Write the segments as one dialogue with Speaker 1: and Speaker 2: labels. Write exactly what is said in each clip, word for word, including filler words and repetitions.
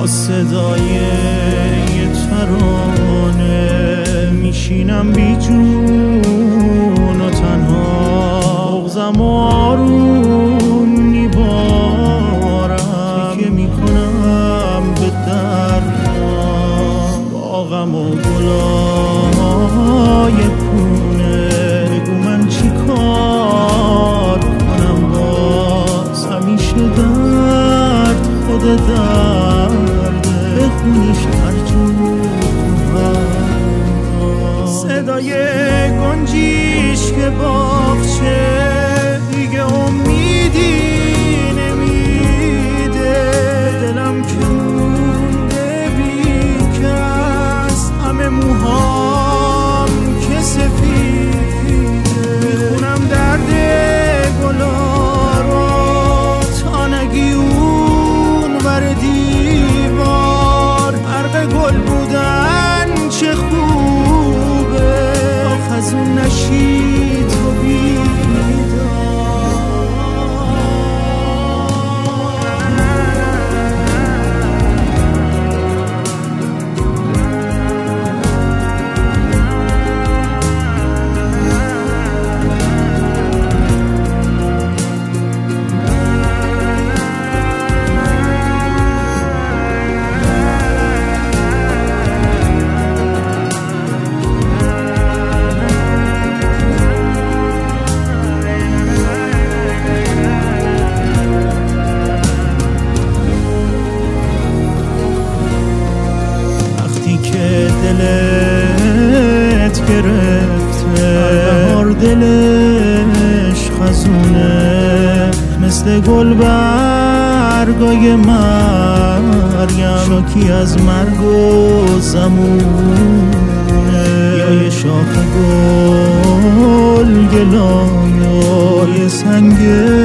Speaker 1: صدای یه ترانه میشینم بی جون و تنها، بغضم آروم میبارم، تکیه میکنم به دردم با غم و گلای پونه. بگو من چی کار کنم باز، همیشه درد خود درده، بخونیش هر جور صدای گنجیش که باغچه دیگه امیدی نمیده، دلم که مونده بی کس، همه موهام که سفیده، میخونم درد گلا رو تا نگی اون ور دیوار، غرق گل بودن چه خوبه، از اون نشی تو که دلت گرفته، بهار دلش خزونه، مثل گل برگای مریم، شاکی از مرگ و زمونه، یا یه شاخ گل گلای، یه سنگ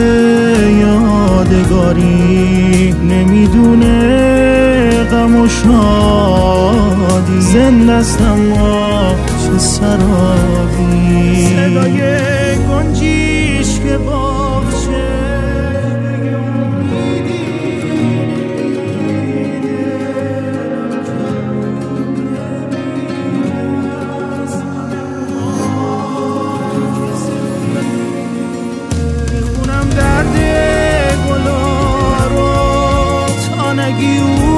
Speaker 1: یادگاری، نمیدونه غم و شادی، زنده است اما چه سرابی، صدای گنجیش که باغچه دیگه امیدی میخونم درد گلا رو تا نگی